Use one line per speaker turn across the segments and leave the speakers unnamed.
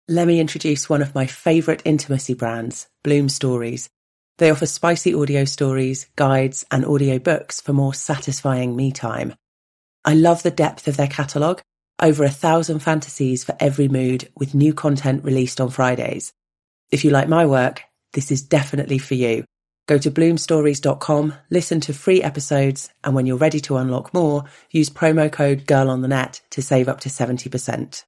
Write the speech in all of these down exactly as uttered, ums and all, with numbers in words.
Let me introduce one of my favourite intimacy brands, Bloom Stories. They offer spicy audio stories, guides, and audio books for more satisfying me time. I love the depth of their catalogue, over a thousand fantasies for every mood, with new content released on Fridays. If you like my work, this is definitely for you. Go to bloom stories dot com, listen to free episodes, and when you're ready to unlock more, use promo code GIRLONTHENET to save up to seventy percent.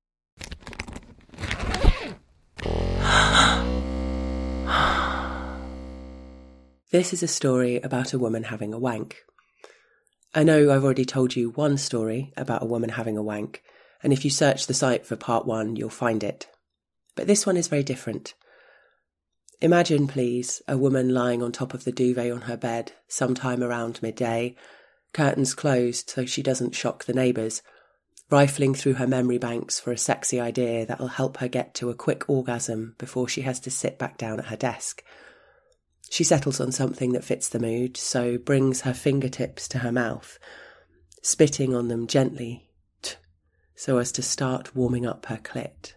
This is a story about a woman having a wank. I know I've already told you one story about a woman having a wank, and if you search the site for part one, you'll find it. But this one is very different. Imagine, please, a woman lying on top of the duvet on her bed sometime around midday, curtains closed so she doesn't shock the neighbours, rifling through her memory banks for a sexy idea that'll help her get to a quick orgasm before she has to sit back down at her desk. She settles on something that fits the mood, so brings her fingertips to her mouth, spitting on them gently, t- so as to start warming up her clit.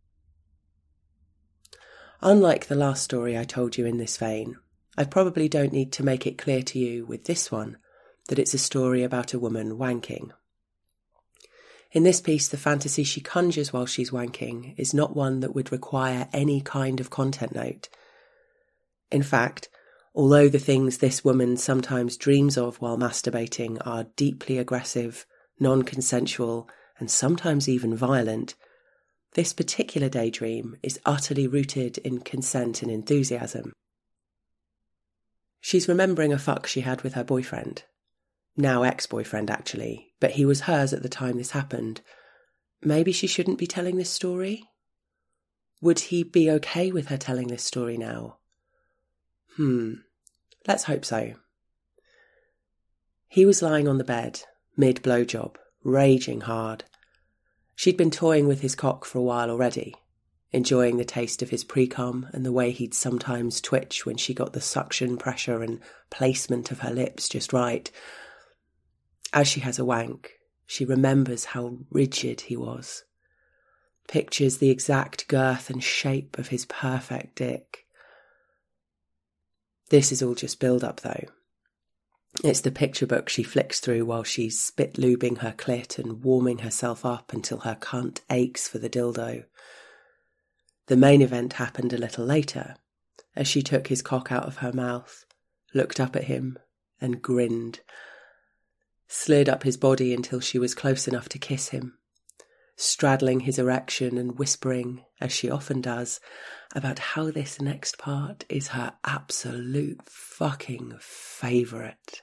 Unlike the last story I told you in this vein, I probably don't need to make it clear to you with this one that it's a story about a woman wanking. In this piece, the fantasy she conjures while she's wanking is not one that would require any kind of content note. In fact, although the things this woman sometimes dreams of while masturbating are deeply aggressive, non-consensual, and sometimes even violent, this particular daydream is utterly rooted in consent and enthusiasm. She's remembering a fuck she had with her boyfriend. Now ex-boyfriend, actually, but he was hers at the time this happened. Maybe she shouldn't be telling this story? Would he be okay with her telling this story now? Hmm, let's hope so. He was lying on the bed, mid-blowjob, raging hard. She'd been toying with his cock for a while already, enjoying the taste of his pre-cum and the way he'd sometimes twitch when she got the suction pressure and placement of her lips just right. As she has a wank, she remembers how rigid he was, pictures the exact girth and shape of his perfect dick. This is all just build-up, though. It's the picture book she flicks through while she's spit-lubing her clit and warming herself up until her cunt aches for the dildo. The main event happened a little later, as she took his cock out of her mouth, looked up at him, and grinned. Slid up his body until she was close enough to kiss him, straddling his erection and whispering, as she often does, about how this next part is her absolute fucking favourite.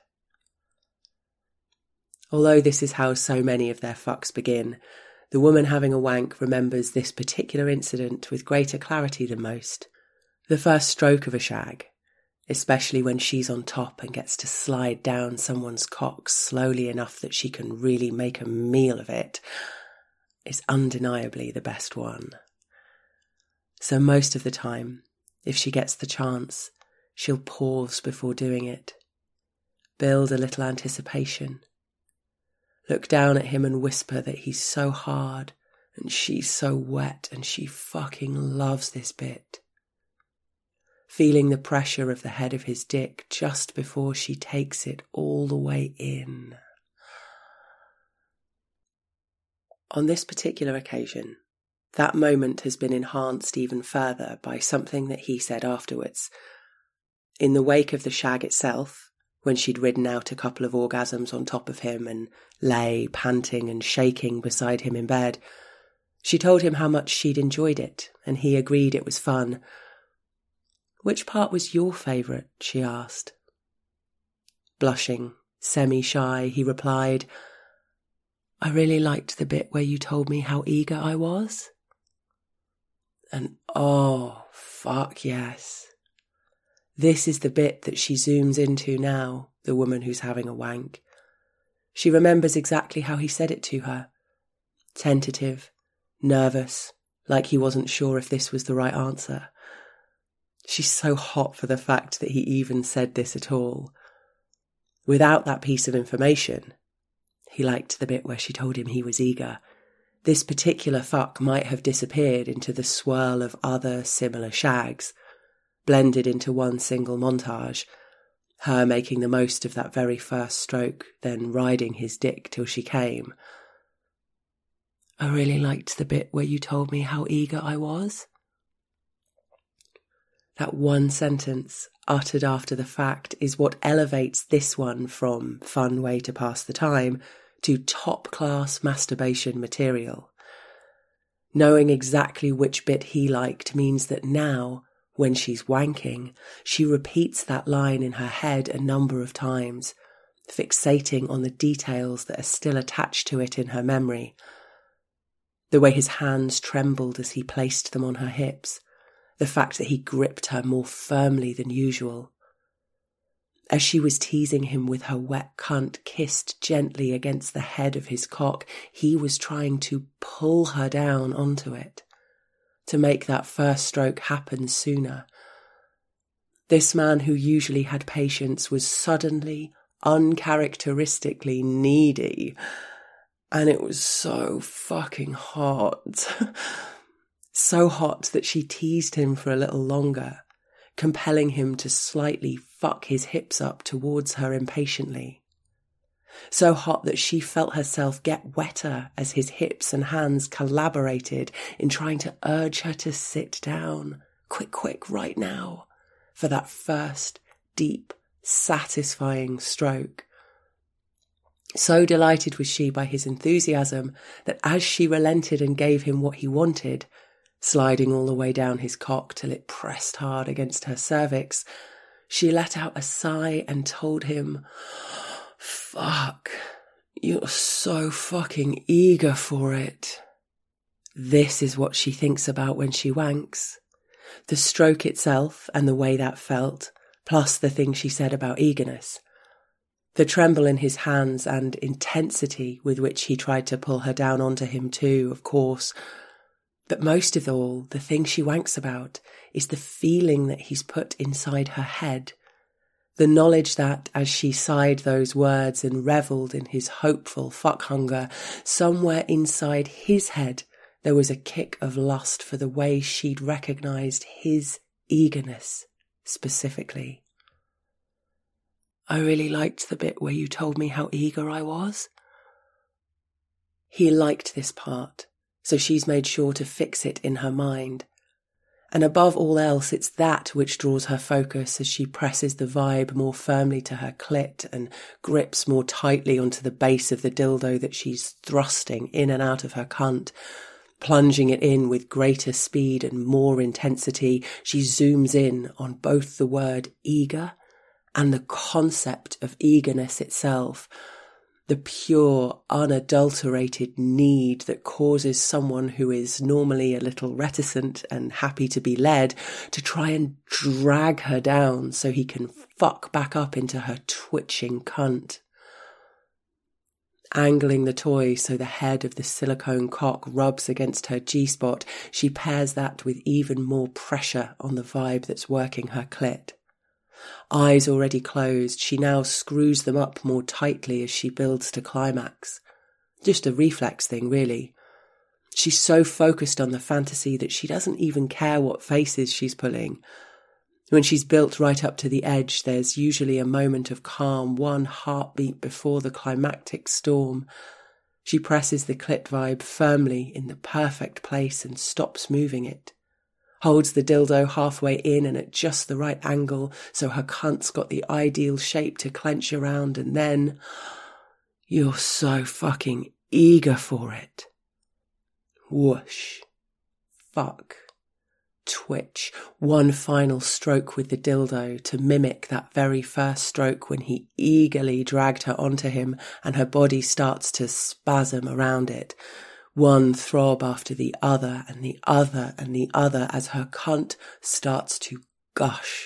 Although this is how so many of their fucks begin, the woman having a wank remembers this particular incident with greater clarity than most. The first stroke of a shag, especially when she's on top and gets to slide down someone's cock slowly enough that she can really make a meal of it, is undeniably the best one. So most of the time, if she gets the chance, she'll pause before doing it, build a little anticipation, look down at him and whisper that he's so hard and she's so wet and she fucking loves this bit, feeling the pressure of the head of his dick just before she takes it all the way in. On this particular occasion, that moment has been enhanced even further by something that he said afterwards. In the wake of the shag itself, when she'd ridden out a couple of orgasms on top of him and lay panting and shaking beside him in bed, she told him how much she'd enjoyed it, and he agreed it was fun. "Which part was your favourite?" she asked. Blushing, semi-shy, he replied, "I really liked the bit where you told me how eager I was." And oh, fuck yes. This is the bit that she zooms into now, the woman who's having a wank. She remembers exactly how he said it to her. Tentative, nervous, like he wasn't sure if this was the right answer. She's so hot for the fact that he even said this at all. Without that piece of information, he liked the bit where she told him he was eager. This particular fuck might have disappeared into the swirl of other similar shags, blended into one single montage, her making the most of that very first stroke, then riding his dick till she came. I really liked the bit where you told me how eager I was. That one sentence, uttered after the fact, is what elevates this one from fun way to pass the time to top-class masturbation material. Knowing exactly which bit he liked means that now, when she's wanking, she repeats that line in her head a number of times, fixating on the details that are still attached to it in her memory. The way his hands trembled as he placed them on her hips, the fact that he gripped her more firmly than usual. As she was teasing him with her wet cunt kissed gently against the head of his cock, he was trying to pull her down onto it, to make that first stroke happen sooner. This man who usually had patience was suddenly, uncharacteristically needy, and it was so fucking hot. So hot that she teased him for a little longer, compelling him to slightly fuck his hips up towards her impatiently. So hot that she felt herself get wetter as his hips and hands collaborated in trying to urge her to sit down, quick, quick, right now, for that first, deep, satisfying stroke. So delighted was she by his enthusiasm that as she relented and gave him what he wanted, sliding all the way down his cock till it pressed hard against her cervix, she let out a sigh and told him, "Fuck, you're so fucking eager for it." This is what she thinks about when she wanks. The stroke itself and the way that felt, plus the thing she said about eagerness. The tremble in his hands and intensity with which he tried to pull her down onto him too, of course. But most of all, the thing she wanks about is the feeling that he's put inside her head. The knowledge that, as she sighed those words and revelled in his hopeful fuck hunger, somewhere inside his head there was a kick of lust for the way she'd recognised his eagerness, specifically. I really liked the bit where you told me how eager I was. He liked this part, so she's made sure to fix it in her mind. And above all else, it's that which draws her focus as she presses the vibe more firmly to her clit and grips more tightly onto the base of the dildo that she's thrusting in and out of her cunt. Plunging it in with greater speed and more intensity, she zooms in on both the word eager and the concept of eagerness itself. The pure, unadulterated need that causes someone who is normally a little reticent and happy to be led to try and drag her down so he can fuck back up into her twitching cunt. Angling the toy so the head of the silicone cock rubs against her G-spot, she pairs that with even more pressure on the vibe that's working her clit. Eyes already closed, she now screws them up more tightly as she builds to climax. Just a reflex thing, really. She's so focused on the fantasy that she doesn't even care what faces she's pulling. When she's built right up to the edge, there's usually a moment of calm, one heartbeat before the climactic storm. She presses the clit vibe firmly in the perfect place and stops moving it. Holds the dildo halfway in and at just the right angle so her cunt's got the ideal shape to clench around, and then, you're so fucking eager for it. Whoosh. Fuck. Twitch. One final stroke with the dildo to mimic that very first stroke when he eagerly dragged her onto him and her body starts to spasm around it. One throb after the other and the other and the other as her cunt starts to gush.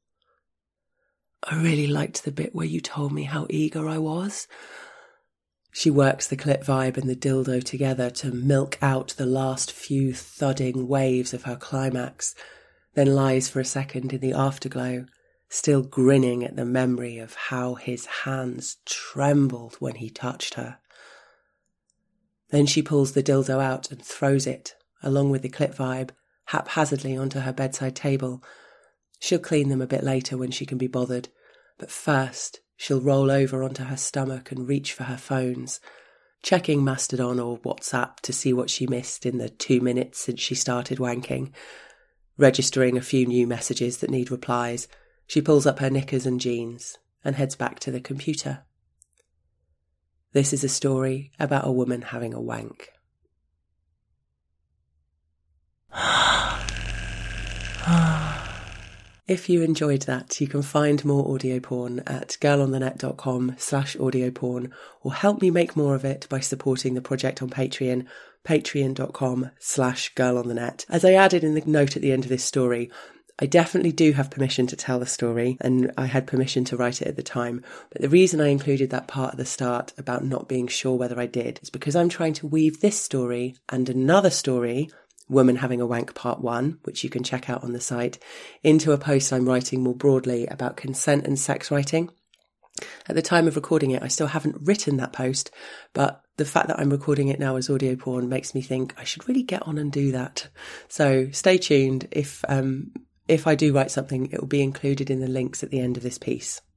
I really liked the bit where you told me how eager I was. She works the clit vibe and the dildo together to milk out the last few thudding waves of her climax, then lies for a second in the afterglow, still grinning at the memory of how his hands trembled when he touched her. Then she pulls the dildo out and throws it, along with the clip vibe, haphazardly onto her bedside table. She'll clean them a bit later when she can be bothered, but first she'll roll over onto her stomach and reach for her phones, checking Mastodon or WhatsApp to see what she missed in the two minutes since she started wanking. Registering a few new messages that need replies, she pulls up her knickers and jeans and heads back to the computer. This is a story about a woman having a wank. If you enjoyed that, you can find more audio porn at girlonthenet.com slash audio porn, or help me make more of it by supporting the project on Patreon, patreon.com slash girlonthenet. As I added in the note at the end of this story, I definitely do have permission to tell the story, and I had permission to write it at the time. But the reason I included that part at the start about not being sure whether I did is because I'm trying to weave this story and another story, Woman Having a Wank Part one, which you can check out on the site, into a post I'm writing more broadly about consent and sex writing. At the time of recording it, I still haven't written that post, but the fact that I'm recording it now as audio porn makes me think I should really get on and do that. So stay tuned. If um, if I do write something, it will be included in the links at the end of this piece.